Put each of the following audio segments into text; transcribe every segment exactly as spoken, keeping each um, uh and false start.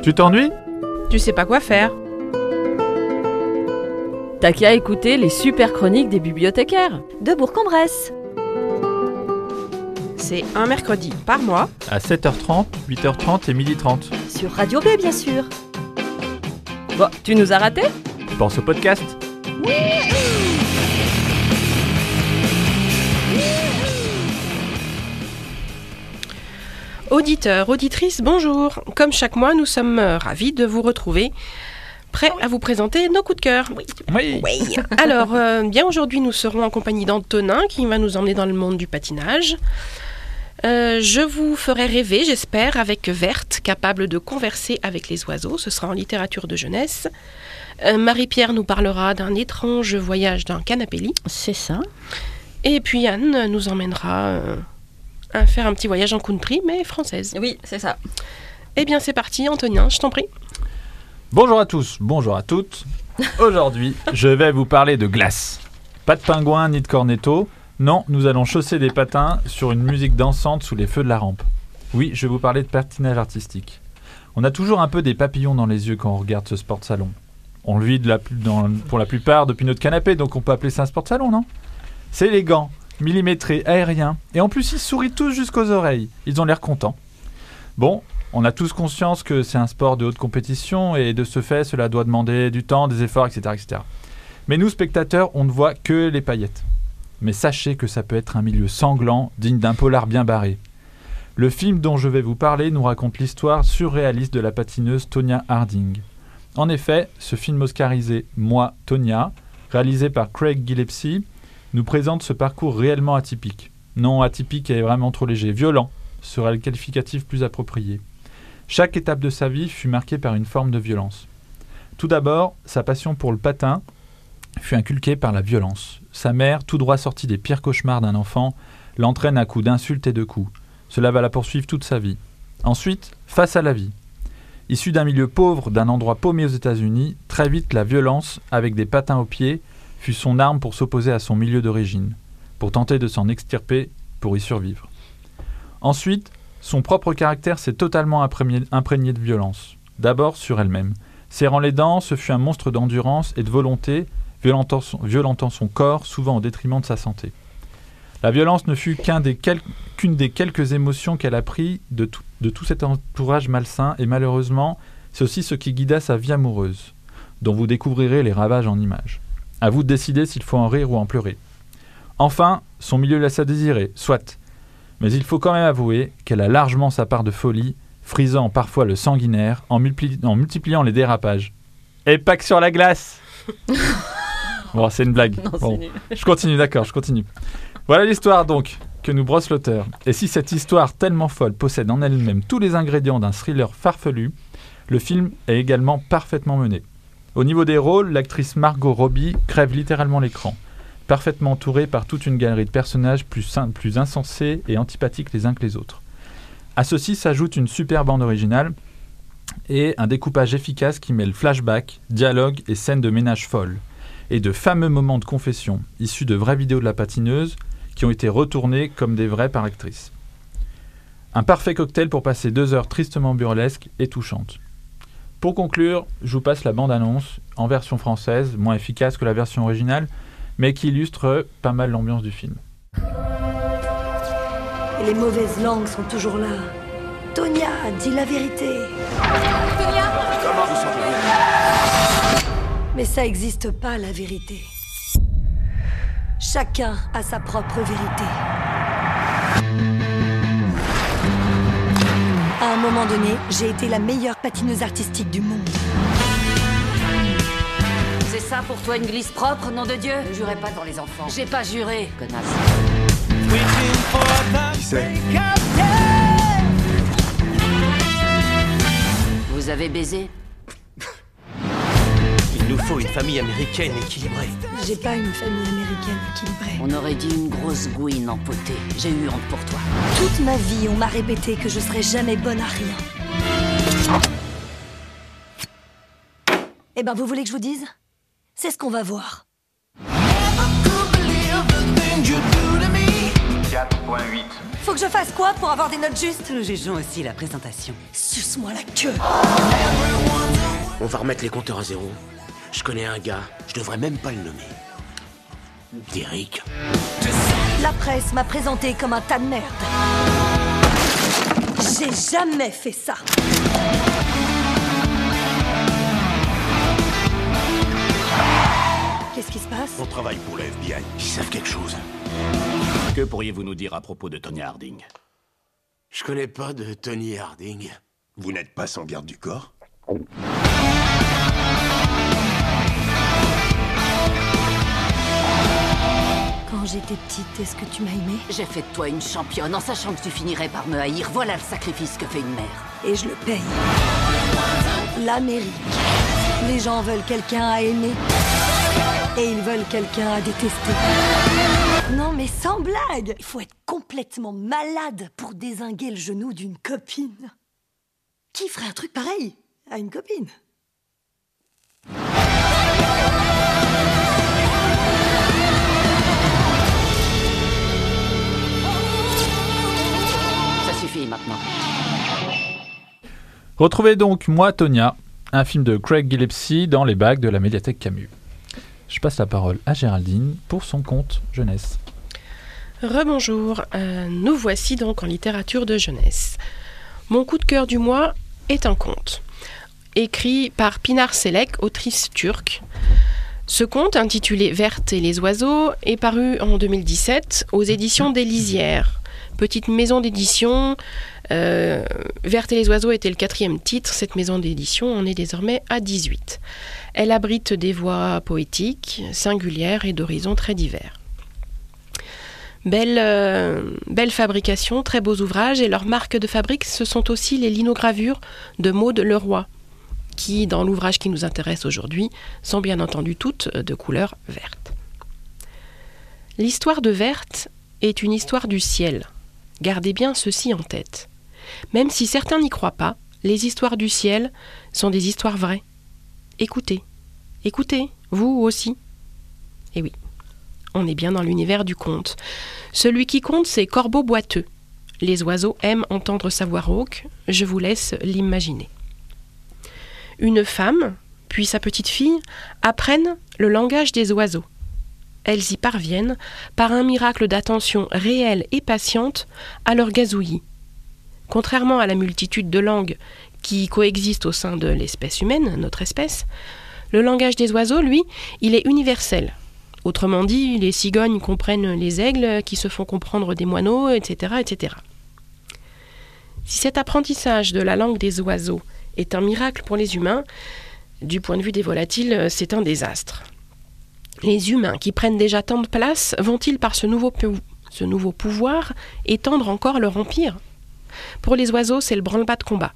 Tu t'ennuies ? Tu sais pas quoi faire. T'as qu'à écouter les super chroniques des bibliothécaires de Bourg-en-Bresse. C'est un mercredi par mois à sept heures trente, huit heures trente et midi trente. Sur Radio B, bien sûr. Bon, tu nous as ratés ? Pense au podcast. Auditeurs, auditrices, bonjour. Comme chaque mois, nous sommes ravis de vous retrouver, prêts à vous présenter nos coups de cœur. Oui. Oui. Alors, euh, bien aujourd'hui, nous serons en compagnie d'Antonin qui va nous emmener dans le monde du patinage. Euh, je vous ferai rêver, j'espère, avec Verte, capable de converser avec les oiseaux. Ce sera en littérature de jeunesse. Euh, Marie-Pierre nous parlera d'un étrange voyage d'un canapé-lit. C'est ça. Et puis Anne nous emmènera euh, à faire un petit voyage en country, mais française. Oui, c'est ça. Eh bien, c'est parti, Antonin, je t'en prie. Bonjour à tous, bonjour à toutes. Aujourd'hui, je vais vous parler de glace. Pas de pingouin ni de cornetto. Non, nous allons chausser des patins sur une musique dansante sous les feux de la rampe. Oui, je vais vous parler de patinage artistique. On a toujours un peu des papillons dans les yeux quand on regarde ce sport salon. On le vit de la, dans, pour la plupart depuis notre canapé, donc on peut appeler ça un sport salon, non ? C'est élégant, millimétré, aérien, et en plus ils sourient tous jusqu'aux oreilles. Ils ont l'air contents. Bon, on a tous conscience que c'est un sport de haute compétition, et de ce fait, cela doit demander du temps, des efforts, et cetera, et cetera. Mais nous, spectateurs, on ne voit que les paillettes. Mais sachez que ça peut être un milieu sanglant, digne d'un polar bien barré. Le film dont je vais vous parler nous raconte l'histoire surréaliste de la patineuse Tonya Harding. En effet, ce film oscarisé « Moi, Tonya », réalisé par Craig Gillespie, nous présente ce parcours réellement atypique. Non, atypique est vraiment trop léger. Violent serait le qualificatif plus approprié. Chaque étape de sa vie fut marquée par une forme de violence. Tout d'abord, sa passion pour le patin fut inculquée par la violence. Sa mère, tout droit sortie des pires cauchemars d'un enfant, l'entraîne à coups d'insultes et de coups. Cela va la poursuivre toute sa vie. Ensuite, face à la vie. Issue d'un milieu pauvre, d'un endroit paumé aux États-Unis, très vite la violence, avec des patins aux pieds, fut son arme pour s'opposer à son milieu d'origine, pour tenter de s'en extirper, pour y survivre. Ensuite, son propre caractère s'est totalement imprégné, imprégné de violence. D'abord sur elle-même. Serrant les dents, ce fut un monstre d'endurance et de volonté, violentant son, violentant son corps, souvent au détriment de sa santé. La violence ne fut qu'un des quel, qu'une des quelques émotions qu'elle a pris de tout, de tout cet entourage malsain, et malheureusement, c'est aussi ce qui guida sa vie amoureuse, dont vous découvrirez les ravages en images. À vous de décider s'il faut en rire ou en pleurer. Enfin, son milieu laisse à désirer, soit. Mais il faut quand même avouer qu'elle a largement sa part de folie, frisant parfois le sanguinaire en, multipli- en multipliant les dérapages. Et pas que sur la glace. Bon, c'est une blague. Non, bon, c'est nul. je continue, d'accord, je continue. Voilà l'histoire donc que nous brosse l'auteur. Et si cette histoire tellement folle possède en elle-même tous les ingrédients d'un thriller farfelu, le film est également parfaitement mené. Au niveau des rôles, l'actrice Margot Robbie crève littéralement l'écran, parfaitement entourée par toute une galerie de personnages plus, sim- plus insensés et antipathiques les uns que les autres. À ceci s'ajoute une super bande originale et un découpage efficace qui mêle flashbacks, dialogues et scènes de ménage folles, et de fameux moments de confession issus de vraies vidéos de la patineuse qui ont été retournés comme des vrais par l'actrice. Un parfait cocktail pour passer deux heures tristement burlesques et touchantes. Pour conclure, je vous passe la bande-annonce en version française, moins efficace que la version originale, mais qui illustre pas mal l'ambiance du film. Et les mauvaises langues sont toujours là. Tonya, dis la vérité. Tonya ! Comment vous sentez-vous ? Mais ça n'existe pas, la vérité. Chacun a sa propre vérité. À un moment donné, j'ai été la meilleure patineuse artistique du monde. C'est ça pour toi une glisse propre, nom de Dieu ? Ne jurez pas devant les enfants. J'ai pas juré, connasse. Qui c'est ? Vous avez baisé ? Il nous faut une famille américaine équilibrée. J'ai pas une famille américaine équilibrée. On aurait dit une grosse gouine empotée. J'ai eu honte pour toi. Toute ma vie, on m'a répété que je serais jamais bonne à rien. Eh ben, vous voulez que je vous dise ? C'est ce qu'on va voir. quatre point huit. Faut que je fasse quoi pour avoir des notes justes? Nous jugeons aussi la présentation. Suce-moi la queue. On va remettre les compteurs à zéro. Je connais un gars, je devrais même pas le nommer. Derek. La presse m'a présenté comme un tas de merde. J'ai jamais fait ça. Qu'est-ce qui se passe? On travaille pour le F B I. Ils savent quelque chose. Que pourriez-vous nous dire à propos de Tonya Harding? Je connais pas de Tony Harding. Vous n'êtes pas son garde du corps? Quand j'étais petite, est-ce que tu m'as aimée? J'ai fait de toi une championne en sachant que tu finirais par me haïr. Voilà le sacrifice que fait une mère. Et je le paye. L'Amérique. Les gens veulent quelqu'un à aimer. Et ils veulent quelqu'un à détester. Non mais sans blague, il faut être complètement malade pour dézinguer le genou d'une copine. Qui ferait un truc pareil à une copine? Ça suffit maintenant. Retrouvez donc Moi, Tonya, un film de Craig Gillespie dans les bacs de la médiathèque Camus. Je passe la parole à Géraldine pour son conte jeunesse. Rebonjour, euh, nous voici donc en littérature de jeunesse. Mon coup de cœur du mois est un conte, écrit par Pinar Selek, autrice turque. Ce conte, intitulé Vert et les oiseaux, est paru en deux mille dix-sept aux éditions des Lisières. Petite maison d'édition, euh, Vert et les oiseaux était le quatrième titre, cette maison d'édition en est désormais à dix-huit. Elle abrite des voix poétiques, singulières et d'horizons très divers. Belle, euh, belle fabrication, très beaux ouvrages, et leur marque de fabrique, ce sont aussi les linogravures de Maud Leroy, qui, dans l'ouvrage qui nous intéresse aujourd'hui, sont bien entendu toutes de couleur verte. L'histoire de Verte est une histoire du ciel. Gardez bien ceci en tête. Même si certains n'y croient pas, les histoires du ciel sont des histoires vraies. Écoutez, écoutez, vous aussi. Et oui, on est bien dans l'univers du conte. Celui qui compte, c'est Corbeau boiteux. Les oiseaux aiment entendre sa voix rauque, je vous laisse l'imaginer. Une femme, puis sa petite fille, apprennent le langage des oiseaux. Elles y parviennent, par un miracle d'attention réelle et patiente, à leur gazouillis. Contrairement à la multitude de langues qui coexistent au sein de l'espèce humaine, notre espèce, le langage des oiseaux, lui, il est universel. Autrement dit, les cigognes comprennent les aigles qui se font comprendre des moineaux, et cetera, et cetera. Si cet apprentissage de la langue des oiseaux est un miracle pour les humains, du point de vue des volatiles, c'est un désastre. Les humains qui prennent déjà tant de place vont-ils par ce nouveau, pou- ce nouveau pouvoir étendre encore leur empire? Pour les oiseaux, c'est le branle-bas de combat.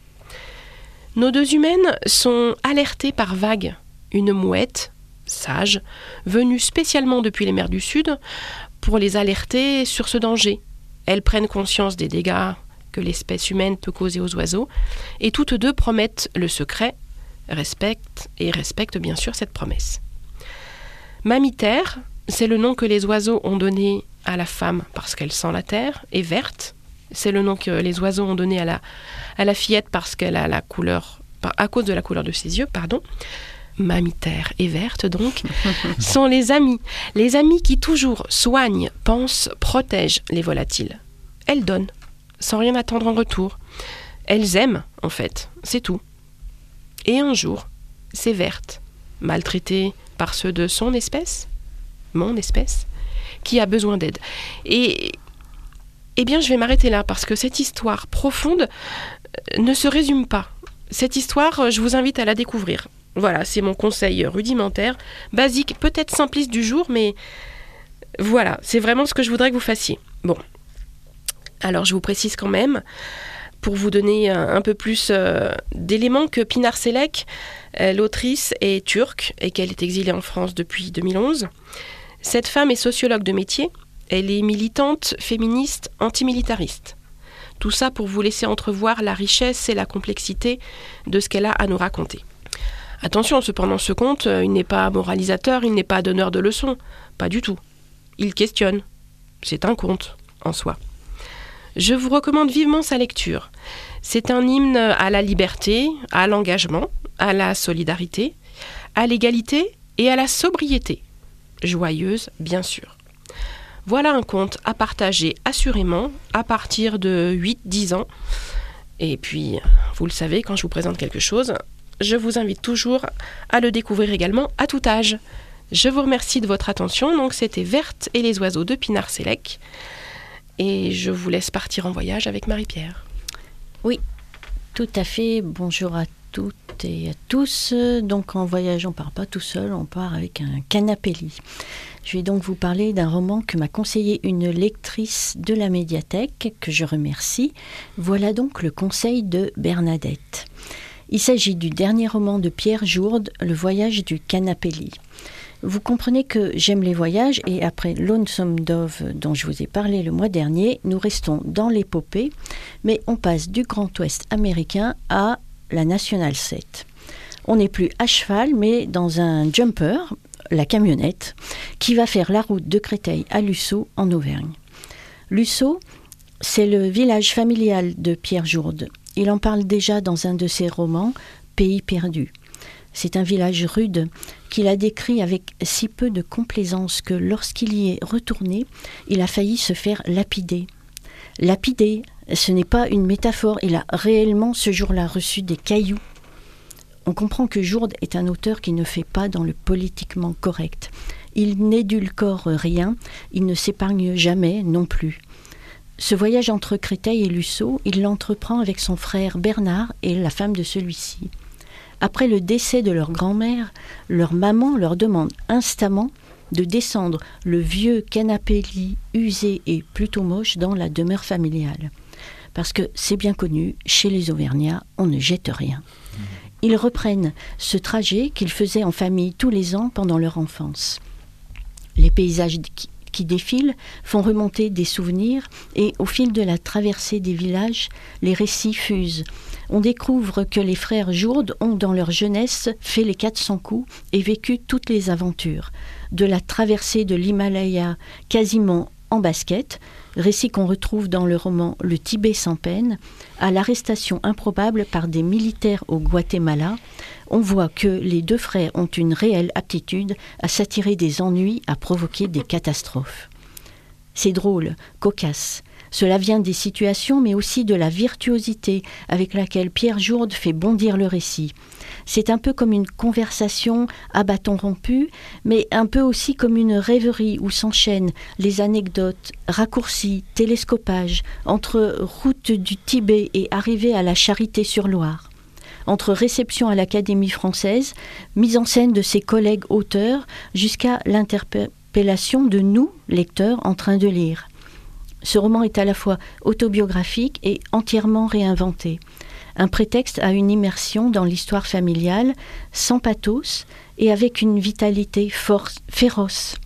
Nos deux humaines sont alertées par Vague, une mouette, sage, venue spécialement depuis les mers du Sud pour les alerter sur ce danger. Elles prennent conscience des dégâts que l'espèce humaine peut causer aux oiseaux, et toutes deux promettent le secret, respectent et respectent bien sûr cette promesse. Mamitaire, c'est le nom que les oiseaux ont donné à la femme parce qu'elle sent la terre, et Verte, c'est le nom que les oiseaux ont donné à la, à la fillette parce qu'elle a la couleur, à cause de la couleur de ses yeux, pardon. Mamitaire et Verte, donc, sont les amis. Les amis qui toujours soignent, pensent, protègent les volatiles. Elles donnent, sans rien attendre en retour. Elles aiment, en fait, c'est tout. Et un jour, c'est Verte, maltraitée par ceux de son espèce, mon espèce, qui a besoin d'aide. Et, eh bien, je vais m'arrêter là, parce que cette histoire profonde ne se résume pas. Cette histoire, je vous invite à la découvrir. Voilà, c'est mon conseil rudimentaire, basique, peut-être simpliste du jour, mais voilà, c'est vraiment ce que je voudrais que vous fassiez. Bon, alors je vous précise quand même, pour vous donner un, un peu plus euh, d'éléments, que Pinar Selek, euh, l'autrice, est turque et qu'elle est exilée en France depuis deux mille onze. Cette femme est sociologue de métier, elle est militante, féministe, antimilitariste. Tout ça pour vous laisser entrevoir la richesse et la complexité de ce qu'elle a à nous raconter. Attention, cependant, ce conte, il n'est pas moralisateur, il n'est pas donneur de leçons. Pas du tout. Il questionne. C'est un conte, en soi. Je vous recommande vivement sa lecture. C'est un hymne à la liberté, à l'engagement, à la solidarité, à l'égalité et à la sobriété. Joyeuse, bien sûr. Voilà un conte à partager assurément à partir de huit à dix ans. Et puis, vous le savez, quand je vous présente quelque chose, je vous invite toujours à le découvrir également à tout âge. Je vous remercie de votre attention. Donc, c'était Verte et les oiseaux de Pinar Sellec. Et je vous laisse partir en voyage avec Marie-Pierre. Oui, tout à fait. Bonjour à toutes et à tous. Donc, en voyage, on ne part pas tout seul, on part avec un canapé-lit. Je vais donc vous parler d'un roman que m'a conseillé une lectrice de la médiathèque, que je remercie. Voilà donc le conseil de Bernadette. Il s'agit du dernier roman de Pierre Jourde, Le voyage du canapé-lit. Vous comprenez que j'aime les voyages et après Lonesome Dove dont je vous ai parlé le mois dernier, nous restons dans l'épopée, mais on passe du Grand Ouest américain à la Nationale sept. On n'est plus à cheval, mais dans un jumper, la camionnette, qui va faire la route de Créteil à Luçon en Auvergne. Luçon, c'est le village familial de Pierre Jourde. Il en parle déjà dans un de ses romans, Pays perdu. C'est un village rude qu'il a décrit avec si peu de complaisance que lorsqu'il y est retourné, il a failli se faire lapider. Lapider, ce n'est pas une métaphore, il a réellement ce jour-là reçu des cailloux. On comprend que Jourde est un auteur qui ne fait pas dans le politiquement correct. Il n'édulcore rien, il ne s'épargne jamais non plus. Ce voyage entre Créteil et Luçon, il l'entreprend avec son frère Bernard et la femme de celui-ci. Après le décès de leur grand-mère, leur maman leur demande instamment de descendre le vieux canapé-lit usé et plutôt moche dans la demeure familiale. Parce que c'est bien connu, chez les Auvergnats, on ne jette rien. Ils reprennent ce trajet qu'ils faisaient en famille tous les ans pendant leur enfance. Les paysages qui, qui défilent font remonter des souvenirs et au fil de la traversée des villages, les récits fusent. On découvre que les frères Jourde ont dans leur jeunesse fait les quatre cents coups et vécu toutes les aventures. De la traversée de l'Himalaya quasiment en basket, récit qu'on retrouve dans le roman Le Tibet sans peine, à l'arrestation improbable par des militaires au Guatemala, on voit que les deux frères ont une réelle aptitude à s'attirer des ennuis, à provoquer des catastrophes. C'est drôle, cocasse. Cela vient des situations, mais aussi de la virtuosité avec laquelle Pierre Jourde fait bondir le récit. C'est un peu comme une conversation à bâton rompu, mais un peu aussi comme une rêverie où s'enchaînent les anecdotes, raccourcis, télescopages, entre route du Tibet et arrivée à la Charité-sur-Loire. Entre réception à l'Académie française, mise en scène de ses collègues auteurs, jusqu'à l'interpellation de nous, lecteurs, en train de lire. Ce roman est à la fois autobiographique et entièrement réinventé. Un prétexte à une immersion dans l'histoire familiale, sans pathos et avec une vitalité force, féroce.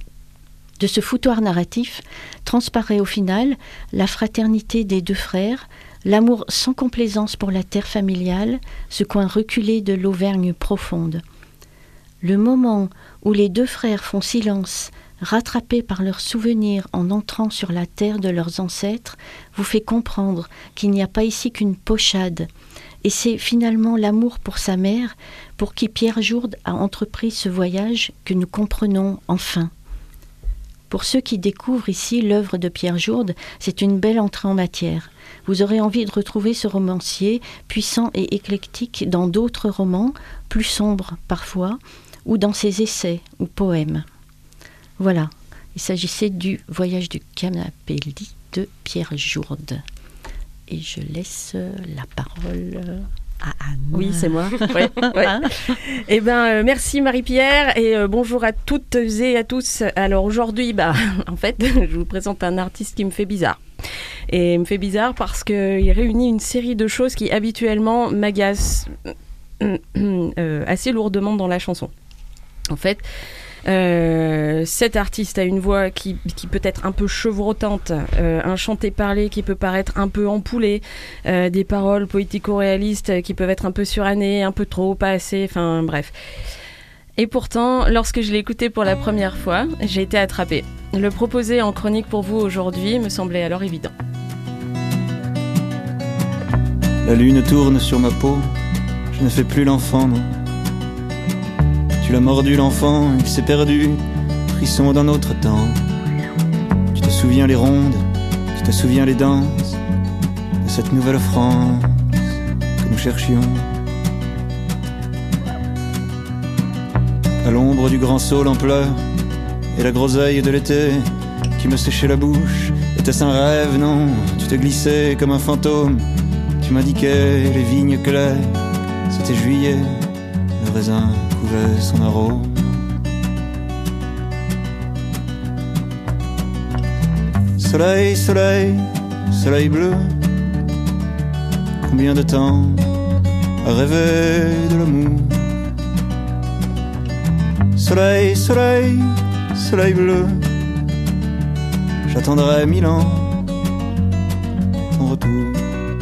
De ce foutoir narratif transparaît au final la fraternité des deux frères, l'amour sans complaisance pour la terre familiale, ce coin reculé de l'Auvergne profonde. Le moment où les deux frères font silence, rattrapés par leurs souvenirs en entrant sur la terre de leurs ancêtres, vous fait comprendre qu'il n'y a pas ici qu'une pochade. Et c'est finalement l'amour pour sa mère, pour qui Pierre Jourde a entrepris ce voyage, que nous comprenons enfin. Pour ceux qui découvrent ici l'œuvre de Pierre Jourde, c'est une belle entrée en matière. Vous aurez envie de retrouver ce romancier, puissant et éclectique, dans d'autres romans, plus sombres parfois, ou dans ses essais ou poèmes. Voilà, il s'agissait du voyage du canapé-lit de Pierre Jourde. Et je laisse la parole à Anne. Oui, c'est moi. Ouais, ouais. Eh ben, euh, merci Marie-Pierre et euh, bonjour à toutes et à tous. Alors aujourd'hui, bah, en fait, je vous présente un artiste qui me fait bizarre. Et il me fait bizarre parce qu'il réunit une série de choses qui habituellement m'agacent euh, assez lourdement dans la chanson. En fait, Euh, cet artiste a une voix qui, qui peut être un peu chevrotante, euh, un chanté-parlé qui peut paraître un peu empoulé, euh, des paroles poético-réalistes qui peuvent être un peu surannées, un peu trop, pas assez, enfin bref. Et pourtant, lorsque je l'ai écouté pour la première fois, j'ai été attrapée. Le proposer en chronique pour vous aujourd'hui me semblait alors évident. La lune tourne sur ma peau, je ne fais plus l'enfant, non. Tu l'as mordu l'enfant, il s'est perdu, frisson d'un autre temps. Tu te souviens les rondes, tu te souviens les danses de cette nouvelle France que nous cherchions. À l'ombre du grand saule en pleurs et la groseille de l'été qui me séchait la bouche. Était-ce un rêve? Non, tu te glissais comme un fantôme. Tu m'indiquais les vignes claires. C'était juillet, le raisin couvait son arôme. Soleil, soleil, soleil bleu. Combien de temps à rêver de l'amour? Soleil, soleil, soleil bleu. J'attendrai mille ans ton retour.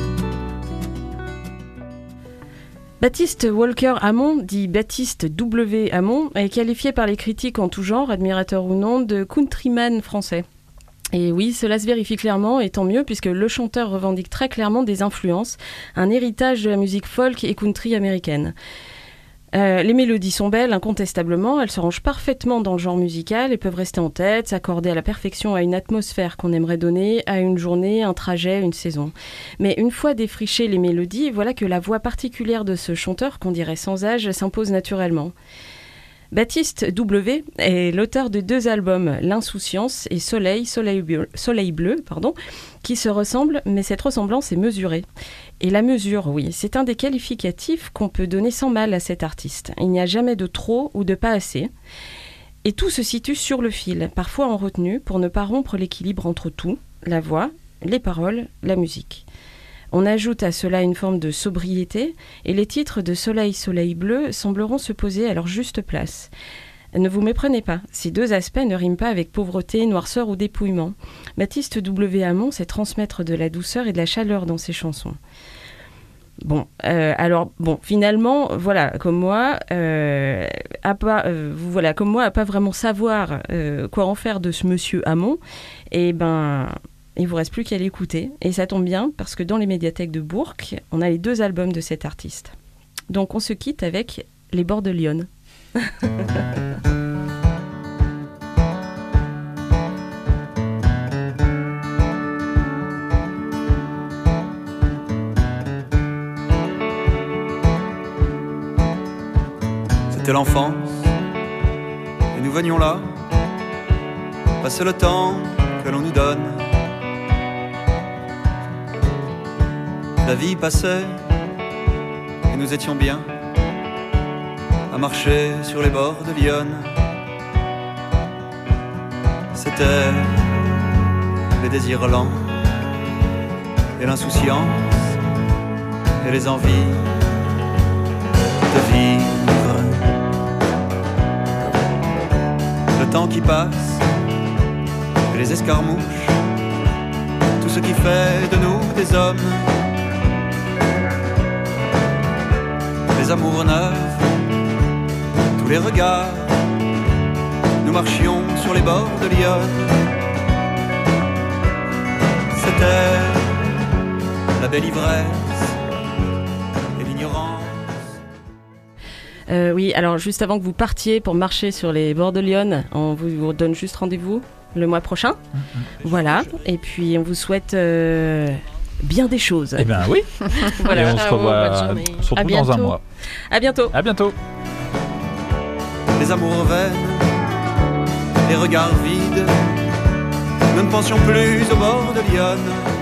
Baptiste Walker Hamon, dit Baptiste W. Hamon, est qualifié par les critiques en tout genre, admirateurs ou non, de countryman français. Et oui, cela se vérifie clairement, et tant mieux, puisque le chanteur revendique très clairement des influences, un héritage de la musique folk et country américaine. Euh, les mélodies sont belles, incontestablement, elles se rangent parfaitement dans le genre musical et peuvent rester en tête, s'accorder à la perfection à une atmosphère qu'on aimerait donner à une journée, un trajet, une saison. Mais une fois défrichées les mélodies, voilà que la voix particulière de ce chanteur, qu'on dirait sans âge, s'impose naturellement. Baptiste W. est l'auteur de deux albums, L'Insouciance et Soleil, Soleil Bleu, Soleil Bleu, pardon, qui se ressemblent, mais cette ressemblance est mesurée. Et la mesure, oui, c'est un des qualificatifs qu'on peut donner sans mal à cet artiste. Il n'y a jamais de trop ou de pas assez. Et tout se situe sur le fil, parfois en retenue, pour ne pas rompre l'équilibre entre tout, la voix, les paroles, la musique. On ajoute à cela une forme de sobriété, et les titres de Soleil, Soleil Bleu sembleront se poser à leur juste place. Ne vous méprenez pas, ces deux aspects ne riment pas avec pauvreté, noirceur ou dépouillement. Baptiste W. Hamon sait transmettre de la douceur et de la chaleur dans ses chansons. Bon, euh, alors, bon, finalement, voilà, comme moi, euh, à pas, euh, voilà, comme moi, à pas vraiment savoir euh, quoi en faire de ce monsieur Hamon, et ben... il ne vous reste plus qu'à l'écouter. Et ça tombe bien, parce que dans les médiathèques de Bourg, on a les deux albums de cet artiste. Donc on se quitte avec Les Bords de Lyon. C'était l'enfance, et nous venions là, passer le temps que l'on nous donne. La vie passait, et nous étions bien à marcher sur les bords de Lyon. C'était les désirs lents, et l'insouciance, et les envies de vivre. Le temps qui passe, et les escarmouches, tout ce qui fait de nous des hommes. Les amours neufs, tous les regards, nous marchions sur les bords de Lyon. C'était la belle ivresse et l'ignorance. Euh, oui, alors juste avant que vous partiez pour marcher sur les bords de Lyon, on vous donne juste rendez-vous le mois prochain. Mmh, mmh, voilà, et puis on vous souhaite... Euh bien des choses. Eh bien oui. Voilà. Et on se revoit surtout dans un mois. À bientôt. À bientôt. Les amours vaines, les regards vides, nous ne pensions plus au bord de Lyon.